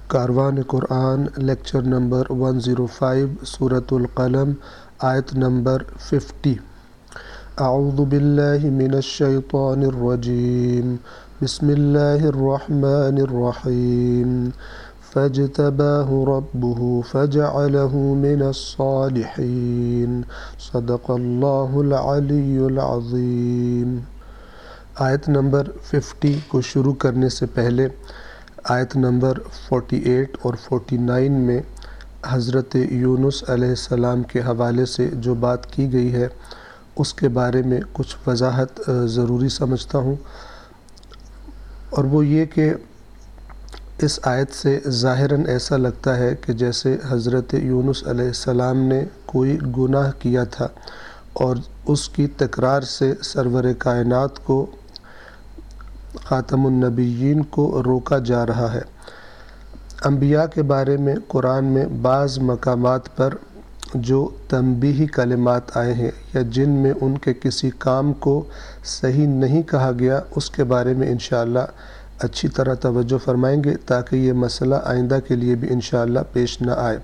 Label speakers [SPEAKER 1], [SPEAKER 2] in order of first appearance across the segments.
[SPEAKER 1] کاروان قرآن lecture number 105 سورۃ القلم آیت number 50۔ اعوذ باللہ من الشیطان الرجیم، بسم اللہ الرحمن الرحیم۔ فاجتباہ ربہ فجعلہ من الصالحین، صدق اللہ العلی العظیم۔ آیت نمبر 50 کو شروع کرنے سے پہلے آیت نمبر 48 اور 49 میں حضرت یونس علیہ السلام کے حوالے سے جو بات کی گئی ہے اس کے بارے میں کچھ وضاحت ضروری سمجھتا ہوں، اور وہ یہ کہ اس آیت سے ظاہراً ایسا لگتا ہے کہ جیسے حضرت یونس علیہ السلام نے کوئی گناہ کیا تھا اور اس کی تکرار سے سرور کائنات کو، خاتم النبیین کو روکا جا رہا ہے۔ انبیاء کے بارے میں قرآن میں بعض مقامات پر جو تنبیہی کلمات آئے ہیں یا جن میں ان کے کسی کام کو صحیح نہیں کہا گیا، اس کے بارے میں انشاءاللہ اچھی طرح توجہ فرمائیں گے تاکہ یہ مسئلہ آئندہ کے لیے بھی انشاءاللہ پیش نہ آئے۔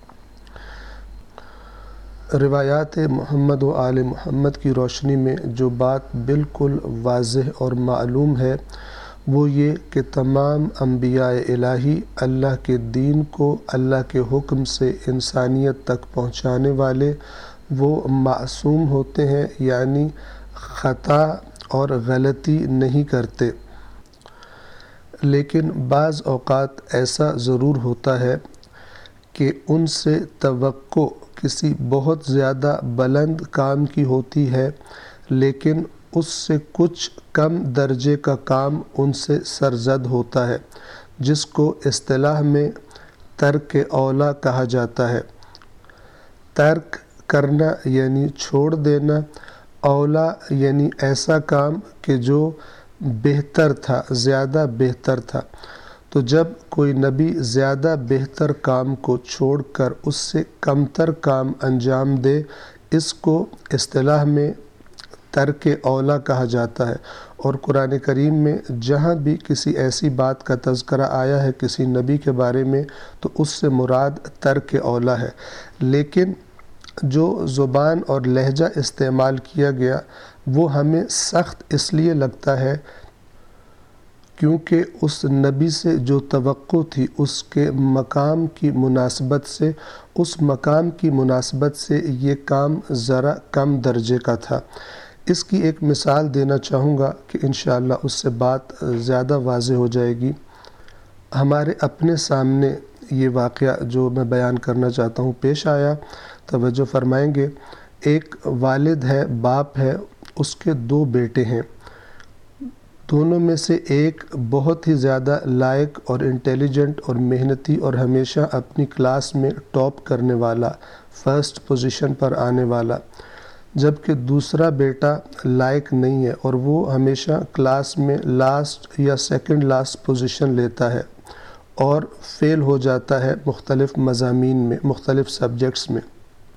[SPEAKER 1] روایات محمد و آل محمد کی روشنی میں جو بات بالکل واضح اور معلوم ہے وہ یہ کہ تمام انبیاء الہی اللہ کے دین کو اللہ کے حکم سے انسانیت تک پہنچانے والے وہ معصوم ہوتے ہیں، یعنی خطا اور غلطی نہیں کرتے۔ لیکن بعض اوقات ایسا ضرور ہوتا ہے کہ ان سے توقع کسی بہت زیادہ بلند کام کی ہوتی ہے، لیکن اس سے کچھ کم درجے کا کام ان سے سرزد ہوتا ہے، جس کو اصطلاح میں ترک اولیٰ کہا جاتا ہے۔ ترک کرنا یعنی چھوڑ دینا، اولیٰ یعنی ایسا کام کہ جو بہتر تھا، زیادہ بہتر تھا۔ تو جب کوئی نبی زیادہ بہتر کام کو چھوڑ کر اس سے کمتر کام انجام دے، اس کو اصطلاح میں ترک اولیٰ کہا جاتا ہے۔ اور قرآن کریم میں جہاں بھی کسی ایسی بات کا تذکرہ آیا ہے کسی نبی کے بارے میں تو اس سے مراد ترک اولیٰ ہے، لیکن جو زبان اور لہجہ استعمال کیا گیا وہ ہمیں سخت اس لیے لگتا ہے کیونکہ اس نبی سے جو توقع تھی اس کے مقام کی مناسبت سے، اس مقام کی مناسبت سے یہ کام ذرا کم درجے کا تھا۔ اس کی ایک مثال دینا چاہوں گا کہ انشاءاللہ اس سے بات زیادہ واضح ہو جائے گی۔ ہمارے اپنے سامنے یہ واقعہ جو میں بیان کرنا چاہتا ہوں پیش آیا، توجہ فرمائیں گے۔ ایک والد ہے، باپ ہے، اس کے 2 بیٹے ہیں۔ دونوں میں سے ایک بہت ہی زیادہ لائق اور انٹیلیجنٹ اور محنتی اور ہمیشہ اپنی کلاس میں ٹاپ کرنے والا، فرسٹ پوزیشن پر آنے والا، جبکہ دوسرا بیٹا لائق نہیں ہے اور وہ ہمیشہ کلاس میں لاسٹ یا سیکنڈ لاسٹ پوزیشن لیتا ہے اور فیل ہو جاتا ہے مختلف مضامین میں، مختلف سبجیکٹس میں۔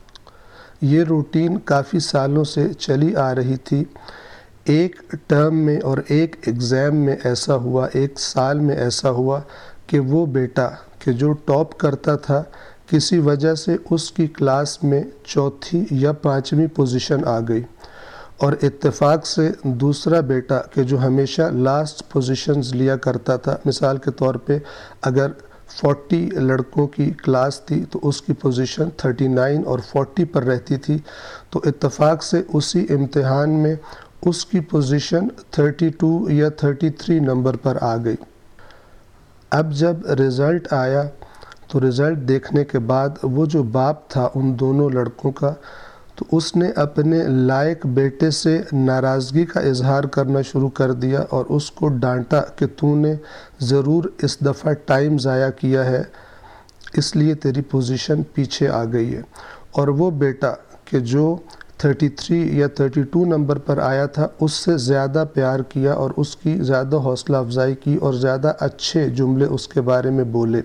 [SPEAKER 1] یہ روٹین کافی سالوں سے چلی آ رہی تھی۔ ایک ٹرم میں اور ایک ایگزام میں ایسا ہوا، ایک سال میں ایسا ہوا کہ وہ بیٹا کہ جو ٹاپ کرتا تھا کسی وجہ سے اس کی کلاس میں 4تھی یا 5ویں پوزیشن آ گئی، اور اتفاق سے دوسرا بیٹا کہ جو ہمیشہ لاسٹ پوزیشنز لیا کرتا تھا، مثال کے طور پہ اگر 40 لڑکوں کی کلاس تھی تو اس کی پوزیشن 39 اور 40 پر رہتی تھی، تو اتفاق سے اسی امتحان میں اس کی پوزیشن 32 یا 33 نمبر پر آ گئی۔ اب جب رزلٹ آیا تو رزلٹ دیکھنے کے بعد وہ جو باپ تھا ان دونوں لڑکوں کا، تو اس نے اپنے لائق بیٹے سے ناراضگی کا اظہار کرنا شروع کر دیا اور اس کو ڈانٹا کہ تو نے ضرور اس دفعہ ٹائم ضائع کیا ہے، اس لیے تیری پوزیشن پیچھے آ گئی ہے۔ اور وہ بیٹا کہ جو 33 یا 32 نمبر پر آیا تھا اس سے زیادہ پیار کیا اور اس کی زیادہ حوصلہ افزائی کی اور زیادہ اچھے جملے اس کے بارے میں بولے۔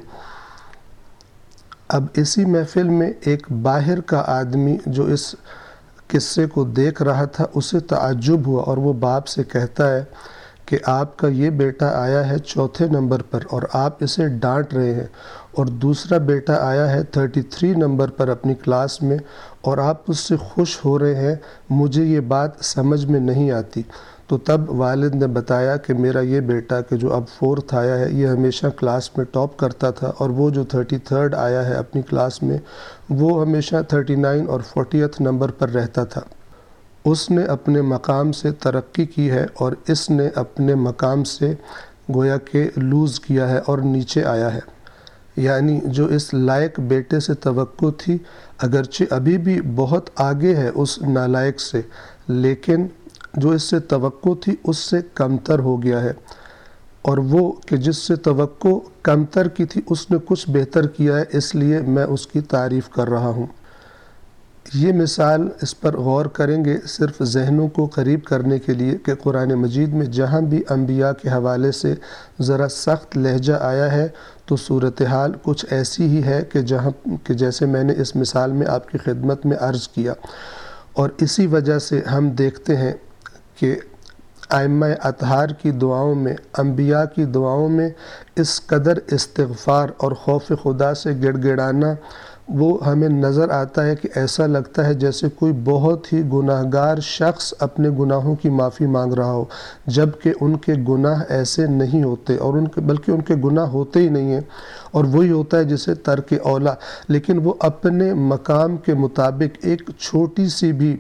[SPEAKER 1] اب اسی محفل میں ایک باہر کا آدمی جو اس قصے کو دیکھ رہا تھا اسے تعجب ہوا اور وہ باپ سے کہتا ہے کہ آپ کا یہ بیٹا آیا ہے 4 نمبر پر اور آپ اسے ڈانٹ رہے ہیں، اور دوسرا بیٹا آیا ہے 33 نمبر پر اپنی کلاس میں اور آپ اس سے خوش ہو رہے ہیں، مجھے یہ بات سمجھ میں نہیں آتی۔ تو تب والد نے بتایا کہ میرا یہ بیٹا کہ جو اب 4th آیا ہے، یہ ہمیشہ کلاس میں ٹاپ کرتا تھا، اور وہ جو 33rd آیا ہے اپنی کلاس میں، وہ ہمیشہ 39 اور 40th نمبر پر رہتا تھا۔ اس نے اپنے مقام سے ترقی کی ہے اور اس نے اپنے مقام سے گویا کہ لوز کیا ہے اور نیچے آیا ہے۔ یعنی جو اس لائق بیٹے سے توقع تھی، اگرچہ ابھی بھی بہت آگے ہے اس نالائق سے، لیکن جو اس سے توقع تھی اس سے کمتر ہو گیا ہے، اور وہ کہ جس سے توقع کمتر کی تھی اس نے کچھ بہتر کیا ہے، اس لیے میں اس کی تعریف کر رہا ہوں۔ یہ مثال اس پر غور کریں گے صرف ذہنوں کو قریب کرنے کے لیے کہ قرآن مجید میں جہاں بھی انبیاء کے حوالے سے ذرا سخت لہجہ آیا ہے تو صورتحال کچھ ایسی ہی ہے کہ جیسے میں نے اس مثال میں آپ کی خدمت میں عرض کیا، اور اسی وجہ سے ہم دیکھتے ہیں کہ ائمہ اطہار کی دعاؤں میں، انبیاء کی دعاؤں میں اس قدر استغفار اور خوف خدا سے گڑ گڑانا وہ ہمیں نظر آتا ہے کہ ایسا لگتا ہے جیسے کوئی بہت ہی گناہگار شخص اپنے گناہوں کی معافی مانگ رہا ہو، جبکہ ان کے گناہ ایسے نہیں ہوتے، اور بلکہ ان کے گناہ ہوتے ہی نہیں ہیں، اور وہی ہوتا ہے جسے ترک اولا، لیکن وہ اپنے مقام کے مطابق ایک چھوٹی سی بھی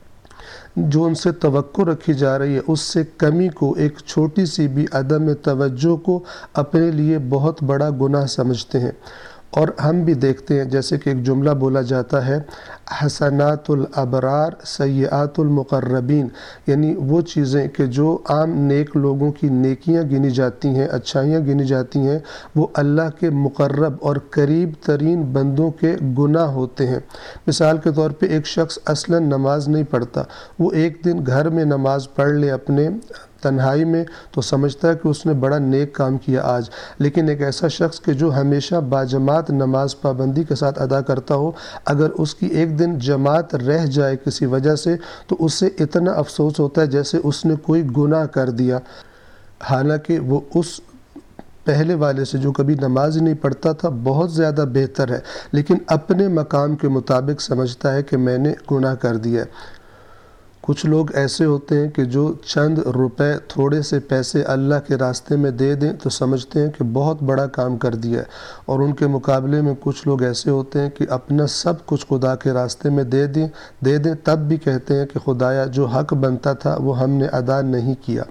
[SPEAKER 1] جو ان سے توقع رکھی جا رہی ہے اس سے کمی کو، ایک چھوٹی سی بھی عدم توجہ کو اپنے لیے بہت بڑا گناہ سمجھتے ہیں۔ اور ہم بھی دیکھتے ہیں جیسے کہ ایک جملہ بولا جاتا ہے، حسنات الابرار سیئات المقربین، یعنی وہ چیزیں کہ جو عام نیک لوگوں کی نیکیاں گنی جاتی ہیں، اچھائیاں گنی جاتی ہیں، وہ اللہ کے مقرب اور قریب ترین بندوں کے گناہ ہوتے ہیں۔ مثال کے طور پہ ایک شخص اصلاً نماز نہیں پڑھتا، وہ ایک دن گھر میں نماز پڑھ لے اپنے تنہائی میں تو سمجھتا ہے کہ اس نے بڑا نیک کام کیا آج، لیکن ایک ایسا شخص کہ جو ہمیشہ باجماعت نماز پابندی کے ساتھ ادا کرتا ہو، اگر اس کی ایک دن جماعت رہ جائے کسی وجہ سے تو اس سے اتنا افسوس ہوتا ہے جیسے اس نے کوئی گناہ کر دیا، حالانکہ وہ اس پہلے والے سے جو کبھی نماز ہی نہیں پڑھتا تھا بہت زیادہ بہتر ہے، لیکن اپنے مقام کے مطابق سمجھتا ہے کہ میں نے گناہ کر دیا ہے۔ کچھ لوگ ایسے ہوتے ہیں کہ جو چند روپے، تھوڑے سے پیسے اللہ کے راستے میں دے دیں تو سمجھتے ہیں کہ بہت بڑا کام کر دیا ہے، اور ان کے مقابلے میں کچھ لوگ ایسے ہوتے ہیں کہ اپنا سب کچھ خدا کے راستے میں دے دیں تب بھی کہتے ہیں کہ خدایا جو حق بنتا تھا وہ ہم نے ادا نہیں کیا۔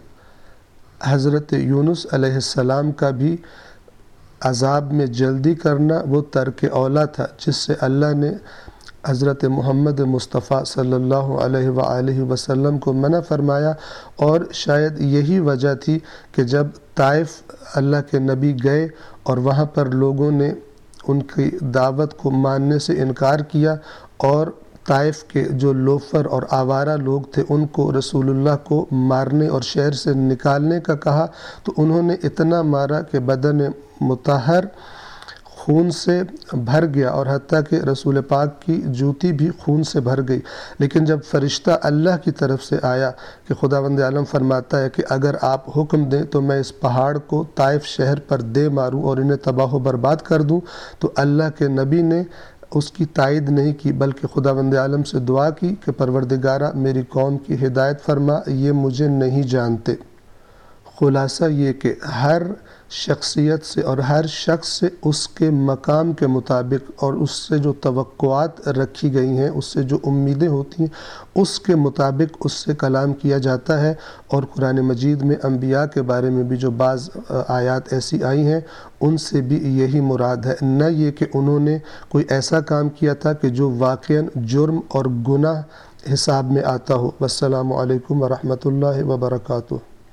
[SPEAKER 1] حضرت یونس علیہ السلام کا بھی عذاب میں جلدی کرنا وہ ترک اولا تھا، جس سے اللہ نے حضرت محمد مصطفیٰ صلی اللہ علیہ وآلہ وسلم کو منع فرمایا، اور شاید یہی وجہ تھی کہ جب طائف اللہ کے نبی گئے اور وہاں پر لوگوں نے ان کی دعوت کو ماننے سے انکار کیا، اور طائف کے جو لوفر اور آوارہ لوگ تھے ان کو رسول اللہ کو مارنے اور شہر سے نکالنے کا کہا، تو انہوں نے اتنا مارا کہ بدن مطہر خون سے بھر گیا، اور حتیٰ کہ رسول پاک کی جوتی بھی خون سے بھر گئی۔ لیکن جب فرشتہ اللہ کی طرف سے آیا کہ خداوند عالم فرماتا ہے کہ اگر آپ حکم دیں تو میں اس پہاڑ کو طائف شہر پر دے ماروں اور انہیں تباہ و برباد کر دوں، تو اللہ کے نبی نے اس کی تائید نہیں کی بلکہ خداوند عالم سے دعا کی کہ پروردگارہ میری قوم کی ہدایت فرما، یہ مجھے نہیں جانتے۔ خلاصہ یہ کہ ہر شخصیت سے اور ہر شخص سے اس کے مقام کے مطابق اور اس سے جو توقعات رکھی گئی ہیں، اس سے جو امیدیں ہوتی ہیں، اس کے مطابق اس سے کلام کیا جاتا ہے۔ اور قرآن مجید میں انبیاء کے بارے میں بھی جو بعض آیات ایسی آئی ہیں ان سے بھی یہی مراد ہے، نہ یہ کہ انہوں نے کوئی ایسا کام کیا تھا کہ جو واقعاً جرم اور گناہ حساب میں آتا ہو۔ والسلام علیکم ورحمۃ اللہ وبرکاتہ۔